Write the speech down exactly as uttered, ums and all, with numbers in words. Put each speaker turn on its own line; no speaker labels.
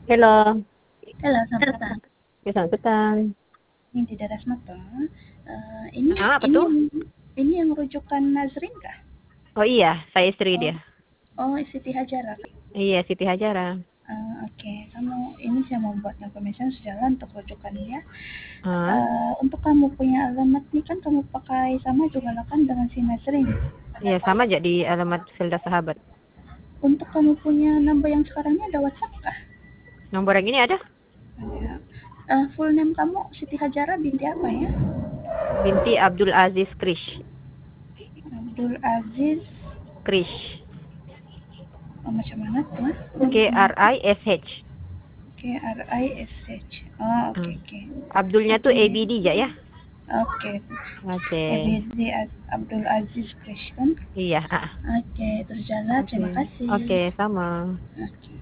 Halo.
Halo, selamat petang.
Ya, selamat petang.
Ini di daerah Sematang. Eh, ini
Ah, apa
ini
tuh?
yang ini yang rujukan Nazrin kah?
Oh iya, saya istri
Oh,
dia.
oh Siti Hajara.
Iya, Siti Hajara.
Eh, Oke, kamu ini saya mau buat information sejalan untuk rujukannya.
Ah,
Eh, untuk kamu punya alamat nih kan kamu pakai sama juga lah kan dengan si Nazrin.
iya sama jadi alamat Filda Sahabat.
Untuk kamu punya number yang sekarangnya ada WhatsApp kah?
Nomor yang ini ada?
Ada. Eh, full name kamu Siti Hajara binti apa ya?
Binti Abdul Aziz Krish.
Abdul Aziz.
Krish.
Oh, macam mana tuh?
K R I S H.
K R I S H. Oh, oke
Hmm.
oke.
Abdulnya tuh
Oke.
A B D aja ya.
Oke.
Oke.
E B Z Abdul Aziz Krish kan?
Iya, ah.
Oke, terjalan.
Oke.
Terima kasih.
Oke, sama.
Oke.